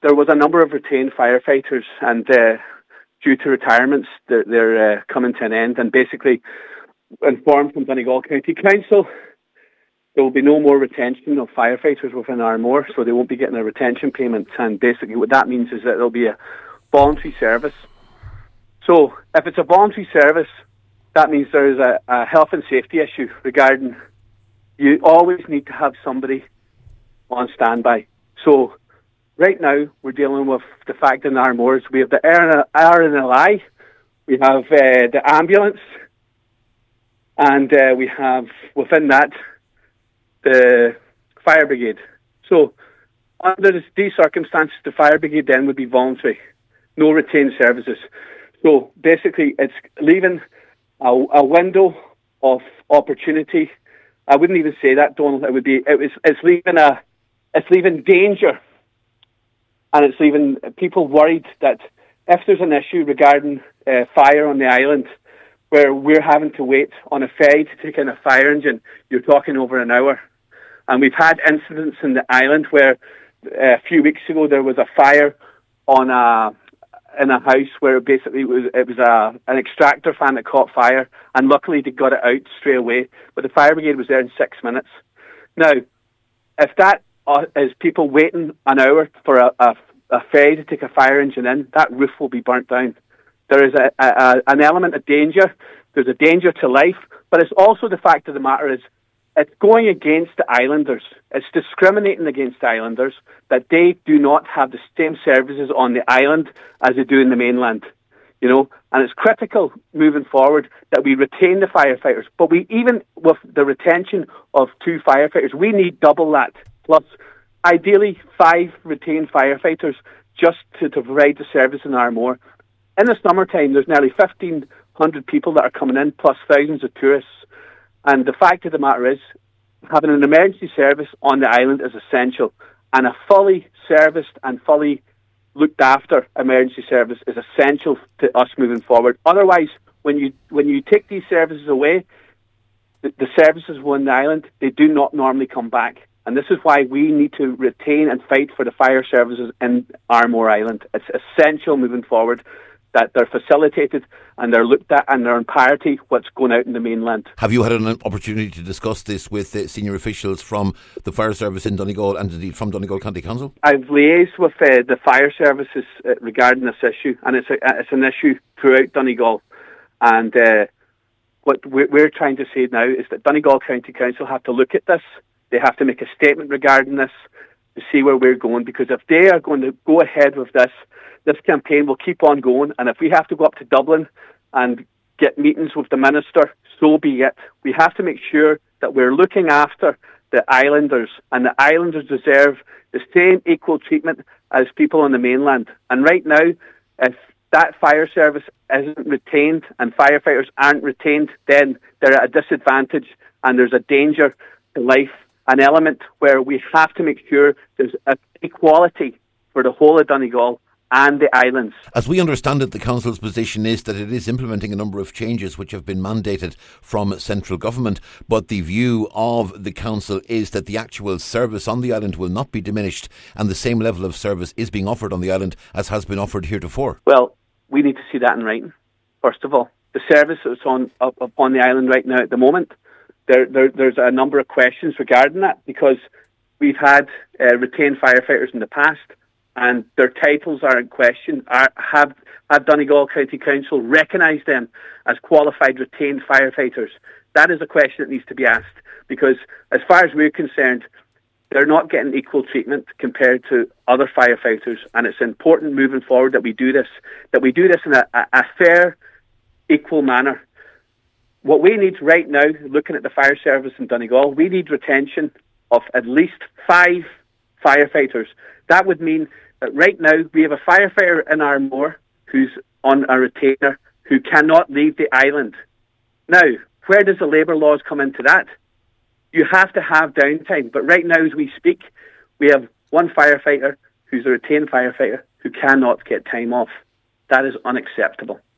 there was a number of retained firefighters, and due to retirements, they're coming to an end. And basically, informed from Donegal County Council, there will be no more retention of firefighters within Armore, so they won't be getting a retention payment. And basically, what that means is that there'll be a voluntary service. So, if it's a voluntary service, that means there's a health and safety issue regarding you always need to have somebody on standby. So, right now, we're dealing with the fact in Armore we have the RNLI, we have the ambulance, and we have, within that, the fire brigade. So, under these circumstances, the fire brigade then would be voluntary, no retained services. So, basically, it's leaving a window of opportunity. I wouldn't even say that, Donald. It's leaving danger, and it's leaving people worried that if there's an issue regarding fire on the island, where we're having to wait on a ferry to take in a fire engine, you're talking over an hour. And we've had incidents in the island where a few weeks ago there was a fire in a house where basically it was an extractor fan that caught fire, and luckily they got it out straight away. But the fire brigade was there in 6 minutes. Now, if that is people waiting an hour for a ferry to take a fire engine in, that roof will be burnt down. There is an element of danger. There's a danger to life, but it's also the fact of the matter is it's going against the islanders. It's discriminating against the islanders that they do not have the same services on the island as they do in the mainland. You know, and it's critical moving forward that we retain the firefighters. But we, even with the retention of 2 firefighters, we need double that, plus ideally 5 retained firefighters just to provide the service in Armore. In the summertime, there's nearly 1,500 people that are coming in, plus thousands of tourists. And the fact of the matter is, having an emergency service on the island is essential. And a fully serviced and fully looked after emergency service is essential to us moving forward. Otherwise, when you take these services away, the services on the island, they do not normally come back. And this is why we need to retain and fight for the fire services in Armore Island. It's essential moving forward that they're facilitated and they're looked at and they're in parity what's going out in the mainland. Have you had an opportunity to discuss this with senior officials from the fire service in Donegal and indeed from Donegal County Council? I've liaised with the fire services regarding this issue, and it's an issue throughout Donegal. And what we're trying to say now is that Donegal County Council have to look at this. They have to make a statement regarding this to see where we're going, because if they are going to go ahead with this campaign will keep on going, and if we have to go up to Dublin and get meetings with the minister, so be it. We have to make sure that we're looking after the islanders, and the islanders deserve the same equal treatment as people on the mainland. And right now, if that fire service isn't retained and firefighters aren't retained, then they're at a disadvantage and there's a danger to life, an element where we have to make sure there's equality for the whole of Donegal and the islands. As we understand it, the Council's position is that it is implementing a number of changes which have been mandated from central government, but the view of the Council is that the actual service on the island will not be diminished and the same level of service is being offered on the island as has been offered heretofore. Well, we need to see that in writing, first of all. The service that's upon the island right now at the moment, there's a number of questions regarding that, because we've had retained firefighters in the past, and their titles are in question. Have Donegal County Council recognised them as qualified retained firefighters? That is a question that needs to be asked, because as far as we're concerned, they're not getting equal treatment compared to other firefighters, and it's important moving forward that we do this in a fair, equal manner. What we need right now, looking at the fire service in Donegal, we need retention of at least 5 firefighters. That would mean that right now we have a firefighter in Armore who's on a retainer who cannot leave the island. Now, where does the labour laws come into that? You have to have downtime. But right now, as we speak, we have one firefighter who's a retained firefighter who cannot get time off. That is unacceptable.